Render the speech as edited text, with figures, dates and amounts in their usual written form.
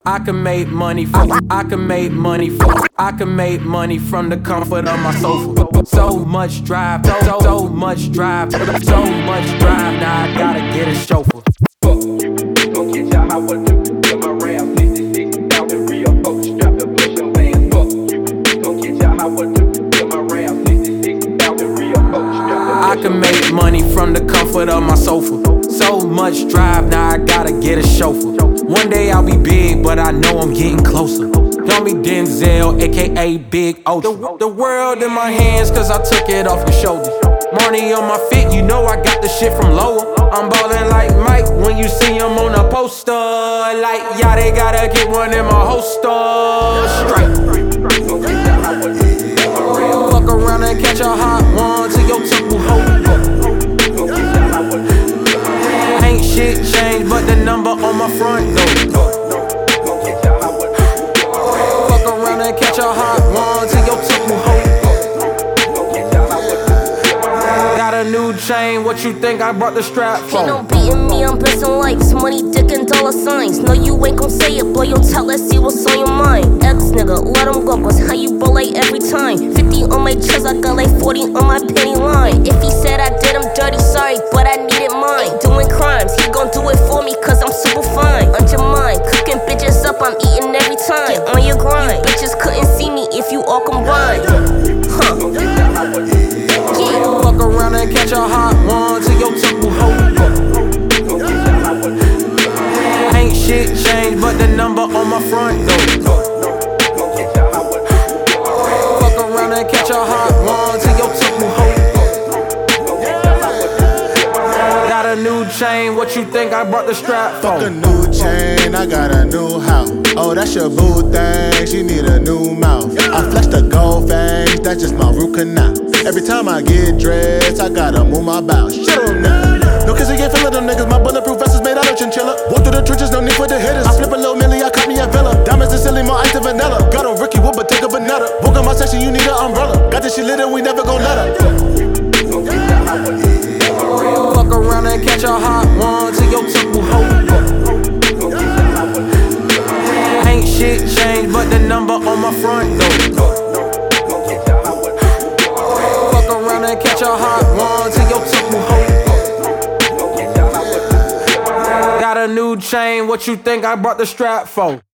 I can make money from the comfort of my sofa. So much drive, so much drive, now I gotta get a chauffeur. Fuck you, gon' get your hot one too. With my Ram 66 out the real folks, strap the push your van. Fuck you, gon' get your hot one too. With my Ram 66 out the real folks, strap the I can make money from the comfort of my sofa. So much drive, now I gotta get a chauffeur. One day I'll be big, but I know I'm getting closer. Call me Denzel, aka Big Ocho. The world in my hands, cause I took it off your shoulders. Money on my feet, you know I got the shit from lower. I'm ballin' like Mike when you see him on a poster. Like, yeah, they gotta get one in my holster. Straight. Fuck around and catch a hot one till your temple hold. Ain't shit changed but the number on my front door. Fuck around and catch a hot one till your temple hold. Got a new chain, what you think I brought the strap for? Ain't no beating me, I'm blessing likes, money, dick, and dollar signs. No, you ain't gon' say it, boy, you'll tell, let's see what's on your mind. Ex nigga, let him go, cause how you bullet every time. 50 on my chest, I got like 40 on my penny line. If he said I did him dirty, sorry, but I needed mine. Doing crimes, he gon' do it for me, cause I'm super fine. Undermine, cooking bitches up, I'm eating every time. Get on your grind, you bitches couldn't see me if you all combined. Huh. Fuck around and catch a hot one till your temple hold. Ain't shit changed but the number on my front door. Fuck around and catch a hot one till your temple hold. Got a new chain, what you think I brought the strap for? Fuck a new chain, I got a new house. Oh, that's your boo thing, she need a new mouth. I flex the gold fangs, that's just my root canal. Every time I get dressed, I gotta move my bow. Shut up now. No kiss again, feeling them niggas. My bulletproof vest is made out of chinchilla. Walk through the trenches, no need for the hitters. I flip a little milli, I caught me a villa. Diamonds and silly, more ice than vanilla. Got a Ricky Wood, but take a banana. Walk on my section, you need an umbrella. Got this shit lit and we never gon' let her. Fuck around and catch a hot one till your temple hold. Ain't shit changed but the number on my front door. Fuck around and catch a hot one till your temple hold. Got a new chain, what you think I brought the strap for?